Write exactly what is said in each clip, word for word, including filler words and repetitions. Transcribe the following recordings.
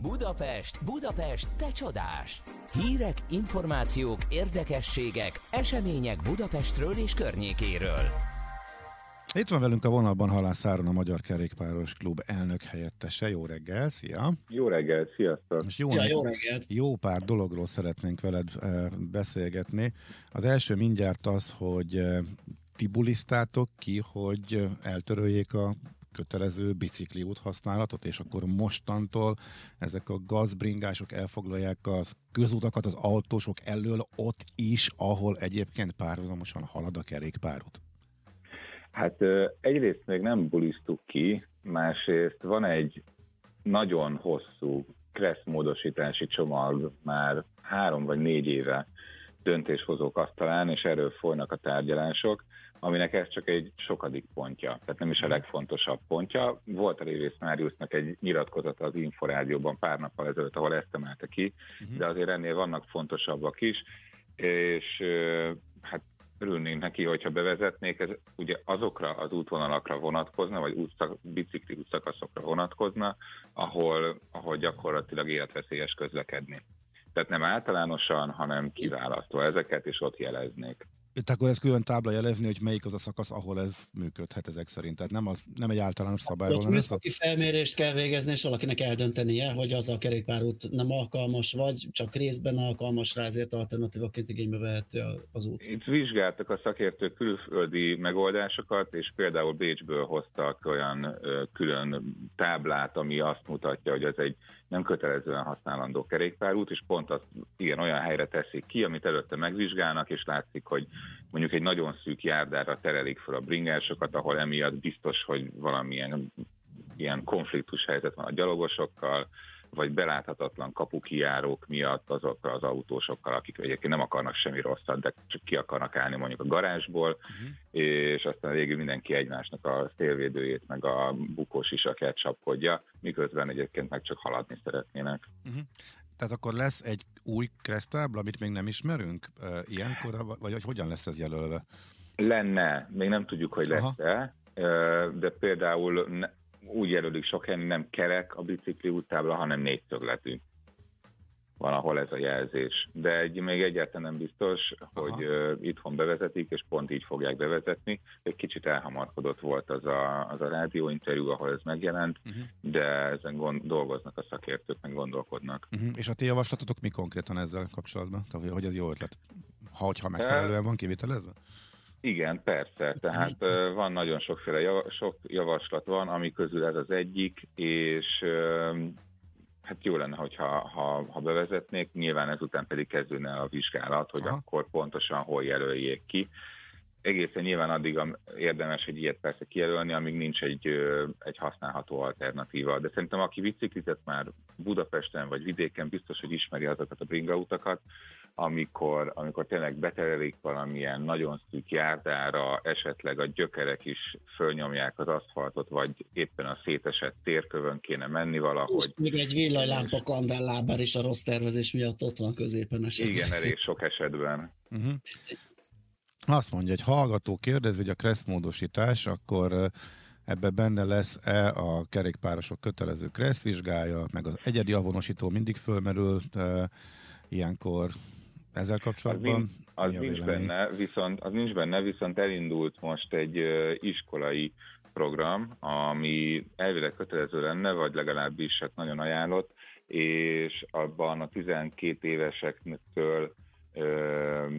Budapest, Budapest, te csodás! Hírek, információk, érdekességek, események Budapestről és környékéről. Itt van velünk a vonalban Halász Áron, a Magyar Kerékpáros Klub elnök helyettese. Jó reggel, szia! Jó reggel, sziasztok! És jó, Szia, jó reggelt! Jó pár dologról szeretnénk veled e, beszélgetni. Az első mindjárt az, hogy e, ti bulisztátok ki, hogy eltöröljék a kötelező bicikliút használatot, és akkor mostantól ezek a gazbringások elfoglalják az közutakat az autósok elől ott is, ahol egyébként párhuzamosan halad a kerékpárút. Hát egyrészt még nem bulisztuk ki, másrészt van egy nagyon hosszú kressz módosítási csomag már három vagy négy éve döntéshozók asztalán, és erről folynak a tárgyalások, aminek ez csak egy sokadik pontja, tehát nem is a legfontosabb pontja. Volt a Révész Máriusznak egy nyilatkozata az Inforádióban pár nappal ezelőtt, ahol ezt emelte ki, uh-huh. de azért ennél vannak fontosabbak is, és hát örülnénk neki, hogyha bevezetnék, ez ugye azokra az útvonalakra vonatkozna, vagy útszak, bicikli útszakaszokra vonatkozna, ahol, ahol gyakorlatilag életveszélyes közlekedni. Tehát nem általánosan, hanem kiválasztva ezeket, és ott jeleznék. Itt akkor ez külön tábla jelezni, hogy melyik az a szakasz, ahol ez működhet ezek szerint. Tehát nem, az, nem egy általános szabályról. Ott műszaki felmérést kell végezni, és valakinek eldöntenie, hogy az a kerékpárút nem alkalmas, vagy csak részben alkalmas rá, ezért alternatívaként igénybe vehető az út. Itt vizsgáltak a szakértők külföldi megoldásokat, és például Bécsből hoztak olyan ö, külön táblát, ami azt mutatja, hogy ez egy nem kötelezően használandó kerékpárút, és pont azt igen, olyan helyre teszik ki, amit előtte megvizsgálnak, és látszik, hogy mondjuk egy nagyon szűk járdára terelik fel a bringásokat, ahol emiatt biztos, hogy valamilyen ilyen konfliktus helyzet van a gyalogosokkal, vagy beláthatatlan kapukijárók miatt azokkal az autósokkal, akik egyébként nem akarnak semmi rosszat, de csak ki akarnak állni mondjuk a garázsból, uh-huh. és aztán végül mindenki egymásnak a szélvédőjét, meg a bukós isakját csapkodja, miközben egyébként meg csak haladni szeretnének. Uh-huh. Tehát akkor lesz egy új keresztábla, amit még nem ismerünk ilyenkor, vagy hogy hogyan lesz ez jelölve? Lenne, még nem tudjuk, hogy lesz-e, de például ne, úgy jelölik sok helyen, nem kerek a bicikli úttábla, hanem négyszögletű. Van, ahol ez a jelzés. De egy, még egyáltalán nem biztos, hogy uh, itthon bevezetik, és pont így fogják bevezetni. Egy kicsit elhamarkodott volt az a, az a rádióinterjú, ahol ez megjelent, uh-huh. de ezen gond, dolgoznak a szakértők, meg gondolkodnak. Uh-huh. És a ti javaslatotok mi konkrétan ezzel kapcsolatban? Tehát, hogy ez jó ötlet? Ha, hogyha megfelelően van kivitelezve? Igen, persze. Tehát uh, van nagyon sokféle jav- sok javaslat van, ami közül ez az egyik, és uh, hát jó lenne, hogyha ha, ha bevezetnék, nyilván ezután pedig kezdődne a vizsgálat, hogy Aha. akkor pontosan hol jelöljék ki. Egészen nyilván addig érdemes egy ilyet persze kijelölni, amíg nincs egy, egy használható alternatíva. De szerintem aki biciklizett már Budapesten vagy vidéken, biztos, hogy ismeri azokat a bringautakat, amikor, amikor tényleg beterelik valamilyen nagyon szűk járdára, esetleg a gyökerek is fölnyomják az aszfaltot, vagy éppen a szétesett térkövön kéne menni valahogy. És még egy villanylámpa kandellábár is a rossz tervezés miatt ott van középen esetleg. Igen, elég sok esetben. Uh-huh. Azt mondja, egy hallgató kérdezi, hogy a kresszmódosítás, akkor ebbe benne lesz-e a kerékpárosok kötelező kresszvizsgája, meg az egyedi avonosító mindig fölmerül e, ilyenkor ezzel kapcsolatban? Az, nincs, az nincs benne, viszont, az nincs benne, viszont elindult most egy uh, iskolai program, ami elvileg kötelező lenne, vagy legalábbis hát nagyon ajánlott, és abban a tizenkét évesektől uh,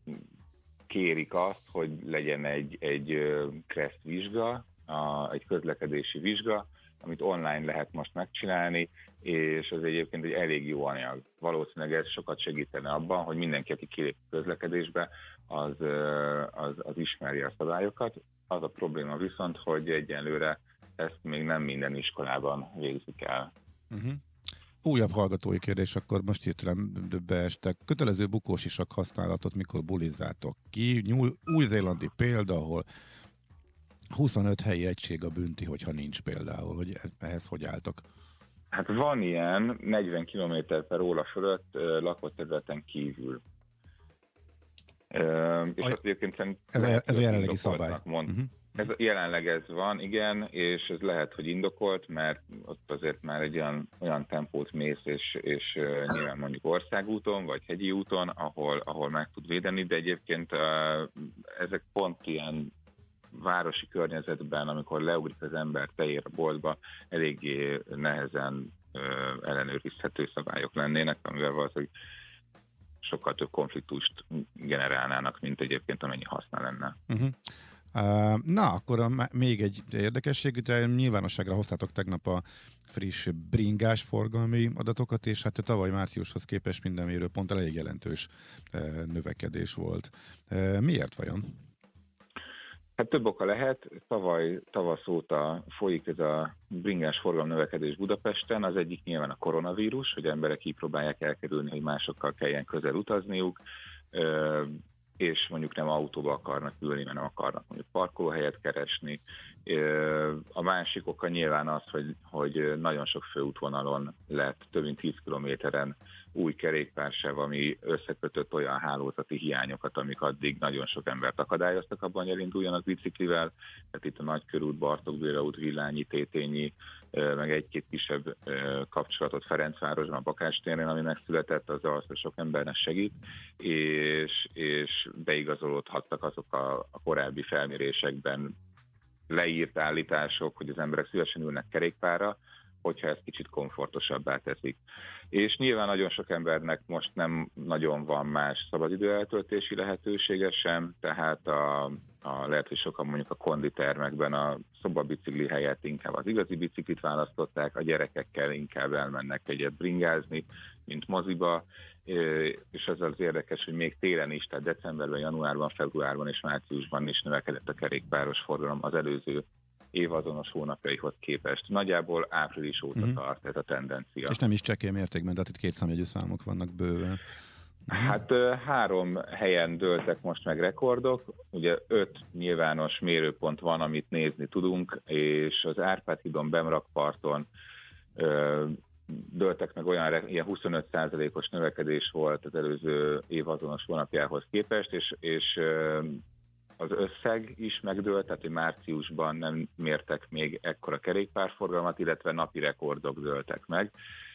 kérik azt, hogy legyen egy, egy kressz vizsga, a, egy közlekedési vizsga, amit online lehet most megcsinálni, és ez egyébként egy elég jó anyag. Valószínűleg ez sokat segítene abban, hogy mindenki, aki kilép közlekedésbe, az, az, az ismeri a szabályokat. Az a probléma viszont, hogy egyenlőre ezt még nem minden iskolában végzik el. Uh-huh. Újabb hallgatói kérdés, akkor most hirtelen beestek. Kötelező bukósisak használatot mikor bulizzátok ki? Új-zélandi példa, ahol huszonöt helyi egység a bünti, hogyha nincs például, hogy ehhez hogy álltok? Hát van ilyen negyven kilométer per óra fölött uh, lakott területen kívül. Uh, és a, azt egyébként ez, a, ez a jelenlegi szabály. Mond, uh-huh. Ez, jelenleg ez van, igen, és ez lehet, hogy indokolt, mert ott azért már egy olyan, olyan tempót mész, és, és uh, nyilván mondjuk országúton, vagy hegyi úton, ahol, ahol meg tud védeni, de egyébként uh, ezek pont ilyen városi környezetben, amikor leugrik az ember teljér a boltba, eléggé nehezen uh, ellenőrizhető szabályok lennének, amivel valószínűleg sokkal több konfliktust generálnának, mint egyébként amennyi haszna lenne. Uh-huh. Uh, na, akkor a, még egy érdekesség, de nyilvánosságra hoztátok tegnap a friss bringás forgalmi adatokat, és hát a tavaly márciushoz képest minden mérőponttal elég jelentős uh, növekedés volt. Uh, miért vajon? Hát több oka lehet. Tavaly tavasz óta folyik ez a bringás forgalom növekedés Budapesten. Az egyik nyilván a koronavírus, hogy emberek így próbálják elkerülni, hogy másokkal kelljen közel utazniuk, és mondjuk nem autóba akarnak ülni, mert nem akarnak mondjuk parkolóhelyet keresni. A másik oka nyilván az, hogy, hogy nagyon sok főútvonalon lett több mint tíz kilométeren új kerékpársáv, ami összekötött olyan hálózati hiányokat, amik addig nagyon sok embert akadályoztak abban, hogy elinduljanak biciklivel. Tehát itt a Nagykörút, Bartók Béla út, Villányi, Tétényi, meg egy-két kisebb kapcsolatot Ferencvárosban, a Bakás téren, ami megszületett, az az, hogy sok embernek segít, és, és beigazolódhattak azok a, a korábbi felmérésekben leírt állítások, hogy az emberek szívesen ülnek kerékpárra, hogyha ez kicsit komfortosabbá teszik. És nyilván nagyon sok embernek most nem nagyon van más szabadidő eltöltési lehetősége sem, tehát a, a, lehet, hogy sokan mondjuk a konditermekben a szobabicikli helyett inkább az igazi biciklit választották, a gyerekekkel inkább elmennek egyet bringázni, mint moziba, és az az érdekes, hogy még télen is, tehát decemberben, januárban, februárban és márciusban is növekedett a kerékpáros forgalom az előző évazonos hónapjaihoz képest. Nagyjából április óta uh-huh. tart ez a tendencia. És nem is csekély mértékben, tehát itt kétszámjegyű számok vannak bőven. Hát három helyen dőltek most meg rekordok, ugye öt nyilvános mérőpont van, amit nézni tudunk, és az Árpád-hídon, Bemrakparton dőltek meg olyan, ilyen huszonöt százalékos növekedés volt az előző évazonos hónapjához képest, és, és az összeg is megdőlt, tehát hogy márciusban nem mértek még ekkora kerékpárforgalmat, illetve napi rekordok dőltek meg.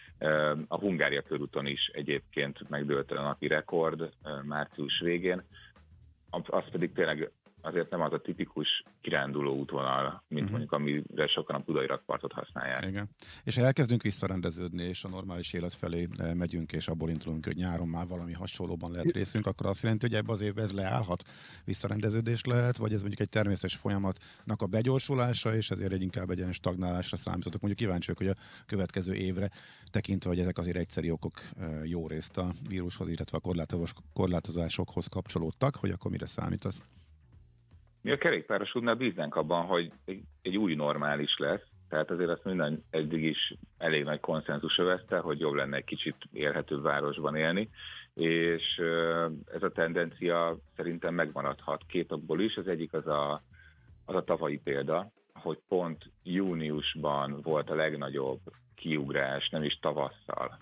A Hungária körúton is egyébként megdőlt a napi rekord március végén, az pedig tényleg azért nem az a tipikus kiránduló útvonal, mint uh-huh. mondjuk amire sokan a budai rakpartot használják. Igen. És ha elkezdünk visszarendeződni, és a normális élet felé megyünk, és abból indulunk, hogy nyáron már valami hasonlóban lehet részünk, akkor azt jelenti, hogy ebben az évben ez leállhat, visszarendeződés lehet, vagy ez mondjuk egy természetes folyamatnak a begyorsulása, és ezért egy inkább egy ilyen stagnálásra számítatok. Mondjuk kíváncsiak, hogy a következő évre tekintve, hogy ezek azért egyszeri okok jó részt a vírushoz, illetve a korlátozásokhoz kapcsolódtak, hogy akkor mire számítasz? Mi a kerékpárosútnál bíznánk abban, hogy egy, egy új normális lesz, tehát azért azt minden eddig is elég nagy konszenzus övezte, hogy jobb lenne egy kicsit élhetőbb városban élni, és ez a tendencia szerintem megmaradhat két okból is. Az egyik az a, az a tavalyi példa, hogy pont júniusban volt a legnagyobb kiugrás, nem is tavasszal,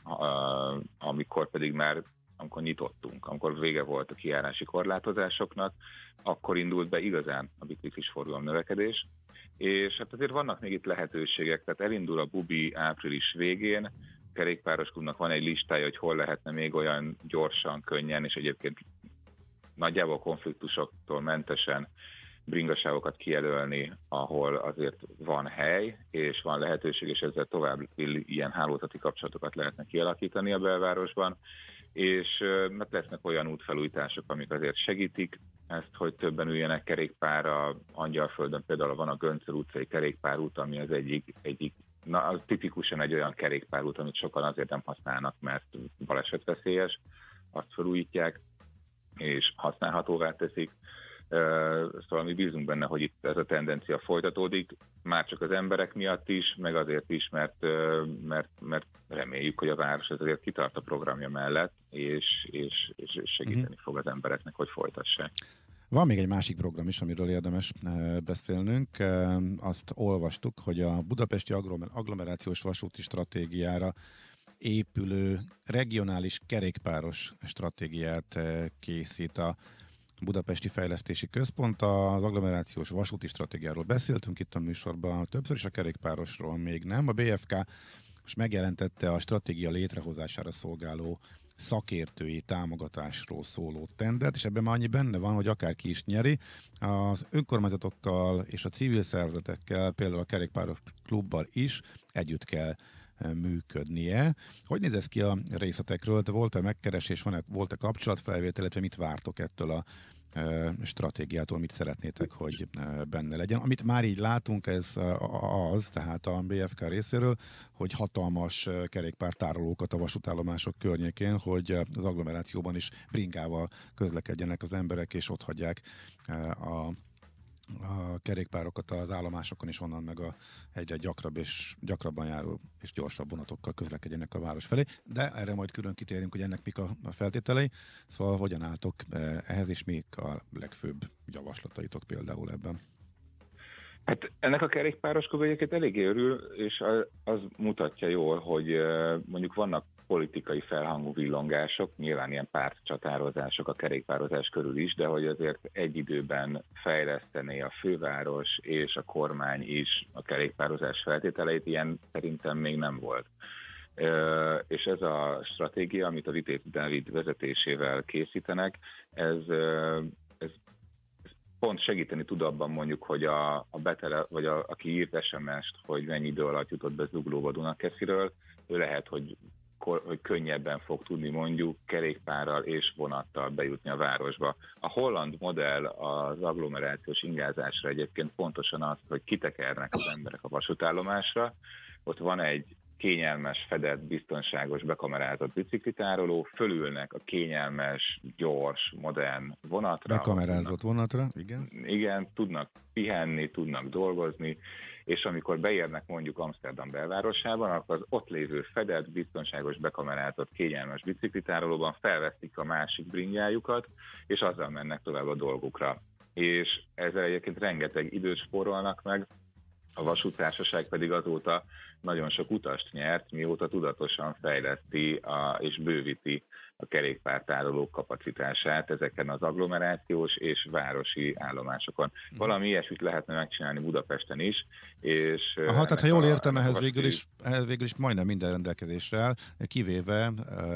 amikor pedig már amikor nyitottunk, amikor vége volt a kijárási korlátozásoknak, akkor indult be igazán a biciklis forgalom növekedés, és hát azért vannak még itt lehetőségek, tehát elindul a bubi április végén, kerékpáros klubnak van egy listája, hogy hol lehetne még olyan gyorsan, könnyen, és egyébként nagyjából konfliktusoktól mentesen bringasávokat kijelölni, ahol azért van hely, és van lehetőség, és ezzel tovább ilyen hálózati kapcsolatokat lehetne kialakítani a belvárosban, és mert lesznek olyan útfelújítások, amik azért segítik ezt, hogy többen üljenek kerékpárra. Angyalföldön például van a Göncöl utcai kerékpárút, ami az egyik, egyik na, az tipikusan egy olyan kerékpárút, amit sokan azért nem használnak, mert balesetveszélyes, azt felújítják, és használhatóvá teszik. Szóval mi bízunk benne, hogy itt ez a tendencia folytatódik, már csak az emberek miatt is, meg azért is, mert, mert, mert reméljük, hogy a város azért kitart a programja mellett, és, és, és segíteni uh-huh. fog az embereknek, hogy folytassák. Van még egy másik program is, amiről érdemes beszélnünk. Azt olvastuk, hogy a budapesti agglomerációs vasúti stratégiára épülő regionális kerékpáros stratégiát készít a Budapesti Fejlesztési Központ. Az agglomerációs vasúti stratégiáról beszéltünk itt a műsorban többször, és a kerékpárosról még nem. A bé ef ká most megjelentette a stratégia létrehozására szolgáló szakértői támogatásról szóló tendert, és ebben már annyi benne van, hogy akárki is nyeri, az önkormányzatokkal és a civil szervezetekkel, például a kerékpáros klubbal is együtt kell működnie. Hogy néz ez ki a részletekről? Volt-e megkeresés, van-e, volt-e kapcsolatfelvétel, illetve mit vártok ettől a e, stratégiától, mit szeretnétek, hogy e, benne legyen? Amit már így látunk, ez az, tehát a bé ef ká részéről, hogy hatalmas kerékpártárolókat a vasútállomások környékén, hogy az agglomerációban is bringával közlekedjenek az emberek, és ott hagyják e, a a kerékpárokat az állomásokon, és onnan meg a egyre gyakrabb és gyakrabban járó és gyorsabb vonatokkal közlekedjenek a város felé. De erre majd külön kitérünk, hogy ennek mik a feltételei. Szóval hogyan álltok ehhez, és mik a legfőbb javaslataitok például ebben? Hát ennek a kerékpáros klub egyébként eléggé örül, és az mutatja jól, hogy mondjuk vannak politikai felhangú villongások, nyilván ilyen pártcsatározások a kerékpározás körül is, de hogy azért egy időben fejlesztené a főváros és a kormány is a kerékpározás feltételeit, ilyen szerintem még nem volt. És ez a stratégia, amit a Vitéz Dávid vezetésével készítenek, ez, ez pont segíteni tud abban mondjuk, hogy a, a betele, vagy a, aki írt es em est, hogy mennyi idő alatt jutott be Zuglóba Dunakesziről, ő lehet, hogy hogy könnyebben fog tudni mondjuk kerékpárral és vonattal bejutni a városba. A holland modell az agglomerációs ingázásra egyébként pontosan az, hogy kitekernek az emberek a vasútállomásra, ott van egy kényelmes, fedett, biztonságos, bekamerázott biciklitároló, fölülnek a kényelmes, gyors, modern vonatra. Bekamerázott vonatra, igen. Igen, tudnak pihenni, tudnak dolgozni, és amikor beérnek mondjuk Amsterdam belvárosában, akkor az ott lévő fedett, biztonságos, bekamerázott, kényelmes biciklitárolóban felveszik a másik bringájukat, és azzal mennek tovább a dolgukra. És ezzel egyébként rengeteg időt spórolnak meg, a vasúttársaság pedig azóta nagyon sok utast nyert, mióta tudatosan fejleszti a, és bővíti a kerékpártárolók kapacitását ezeken az agglomerációs és városi állomásokon. Valami ilyesmit lehetne megcsinálni Budapesten is. És Aha, tehát ha jól értem, ehhez végül, is, ehhez végül is majdnem minden rendelkezésre áll, kivéve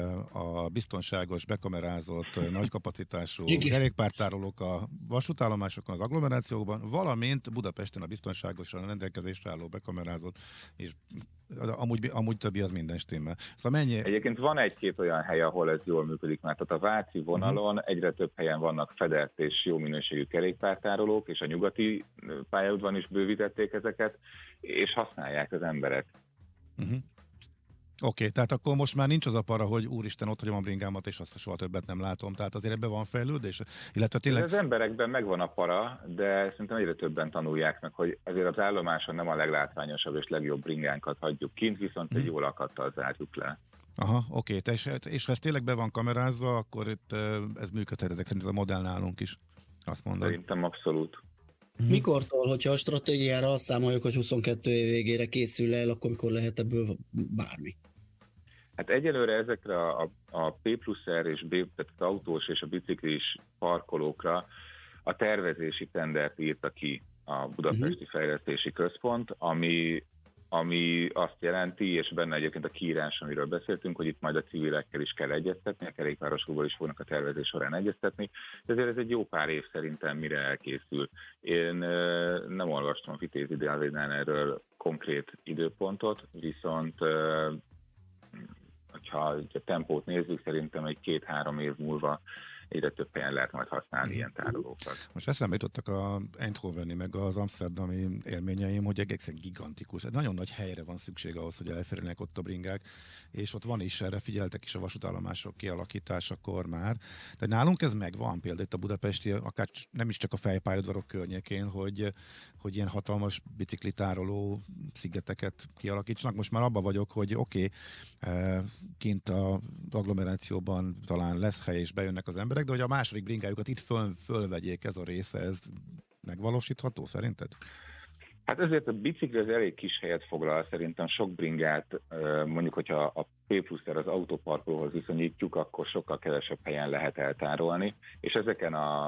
a biztonságos, bekamerázott, nagy kapacitású kerékpártárolók a vasútállomásokon, az agglomerációkban, valamint Budapesten a biztonságosan rendelkezésre álló, bekamerázott, és amúgy, amúgy többi az minden stimmel. Szóval mennyi... Egyébként van egy-két olyan hely, ahol ez jól működik már. Tehát a váci vonalon uh-huh. egyre több helyen vannak fedett és jó minőségű kerékpártárolók, és a nyugati pályaudvaron is bővítették ezeket, és használják az emberek. Uh-huh. Oké, okay, tehát akkor most már nincs az a para, hogy úristen, ott hagyom a bringámat, és azt soha többet nem látom. Tehát azért ebben van fejlődés? Illetve tényleg... Az emberekben megvan a para, de szerintem egyre többen tanulják meg, hogy azért az állomáson nem a leglátványosabb és legjobb bringánkat hagyjuk kint, viszont egy jól akadtal zárjuk le. Aha, oké, okay. és, és ha ez tényleg be van kamerázva, akkor itt ez működhet, ezek szerint ez a modell nálunk is, azt mondod. Szerintem abszolút. Mikortól, hogyha a stratégiára azt számoljuk, hogy huszonkettő év végére készül el, akkor mikor lehet ebből bármi? Hát egyelőre ezekre a, a P plusz R és B, tehát az autós és a biciklis parkolókra a tervezési tendert írta ki a Budapesti uh-huh. Fejlesztési Központ, ami, ami azt jelenti, és benne egyébként a kiírás, amiről beszéltünk, hogy itt majd a civilekkel is kell egyeztetni, a kerékpárosokból is fognak a tervezés során egyeztetni, de ezért ez egy jó pár év szerintem, mire elkészül. Én nem olvastam a Vitézi Dávidnál erről konkrét időpontot, viszont ha a tempót nézzük, szerintem egy két-három év múlva egyre több helyen lehet majd használni mm. ilyen tárolókat. Most eszembe jutottak a Eindhoveni meg az amsterdami élményeim, hogy egészen gigantikus. Egy nagyon nagy helyre van szükség ahhoz, hogy elférjenek ott a bringák, és ott van is, erre figyeltek is a vasútállomások kialakításakor már. De nálunk ez megvan, például itt a budapesti, akár nem is csak a fejpályaudvarok környékén, hogy, hogy ilyen hatalmas biciklitároló szigeteket kialakítsanak. Most már abba vagyok, hogy oké, okay, kint az agglomerációban talán lesz hely, és bejönnek az emberek, de hogy a második bringájukat itt föl, fölvegyék, ez a része, ez megvalósítható szerinted? Hát ezért a bicikli az elég kis helyet foglal, szerintem sok bringát, mondjuk, hogyha a P plusz R az autóparkolóhoz viszonyítjuk, akkor sokkal kevesebb helyen lehet eltárolni, és ezeken a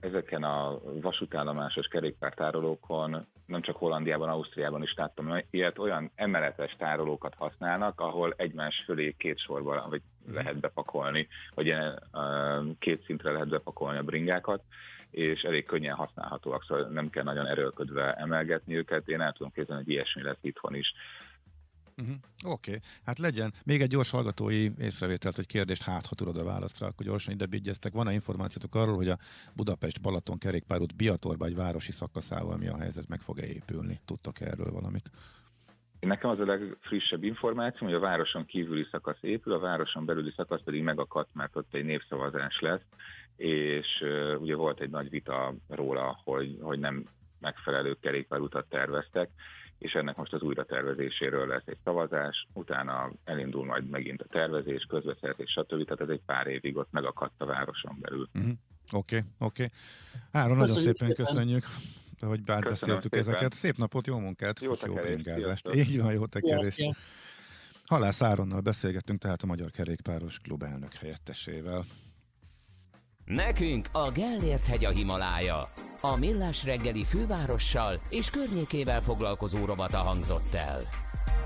ezeken a vasútállomásos kerékpártárolókon, nem csak Hollandiában, Ausztriában is láttam ilyet, olyan emeletes tárolókat használnak, ahol egymás fölé két sorban vagy lehet bepakolni, vagy ilyen két szintre lehet bepakolni a bringákat, és elég könnyen használhatóak, szóval nem kell nagyon erőlködve emelgetni őket. Én el tudom képzelni, hogy ilyesmi lesz itthon is. Uh-huh. Oké, okay. Hát legyen. Még egy gyors hallgatói észrevételt, hogy kérdést, hát ha tudod a választ rá, akkor gyorsan ide bigyeztek. Van-e információtok arról, hogy a Budapest-Balaton kerékpárút Biatorba egy városi szakaszával mi a helyzet, meg fog-e épülni? Tudtak erről valamit? Nekem az a legfrissebb információ, hogy a városon kívüli szakasz épül, a városon belüli szakasz pedig megakadt, mert ott egy népszavazás lesz, és uh, ugye volt egy nagy vita róla, hogy, hogy nem megfelelő kerékpárutat terveztek, és ennek most az újratervezéséről lesz egy szavazás, utána elindul majd megint a tervezés, közbeszerzés, stb. Tehát ez egy pár évig ott megakadt a városon belül. Oké, uh-huh. oké. Okay, okay. Áron, nagyon szépen, szépen köszönjük, hogy bátbeszéltük ezeket. Szép napot, jó munkát, jó, jó bringázást. Így van, jó tekerést. Halász Áronnal beszélgettünk, tehát a Magyar Kerékpáros Klub elnök helyettesével. Nekünk a Gellért-hegy a Himalája. A Millás reggeli fővárossal és környékével foglalkozó rovata hangzott el.